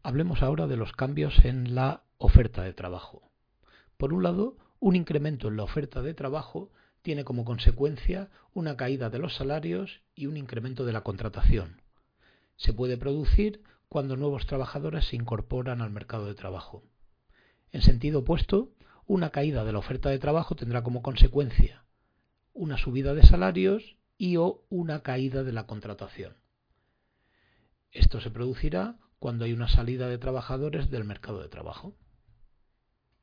Hablemos ahora de los cambios en la oferta de trabajo. Por un lado, un incremento en la oferta de trabajo tiene como consecuencia una caída de los salarios y un incremento de la contratación. Se puede producir cuando nuevos trabajadores se incorporan al mercado de trabajo. En sentido opuesto, una caída de la oferta de trabajo tendrá como consecuencia una subida de salarios o una caída de la contratación. Esto se producirá cuando hay una salida de trabajadores del mercado de trabajo.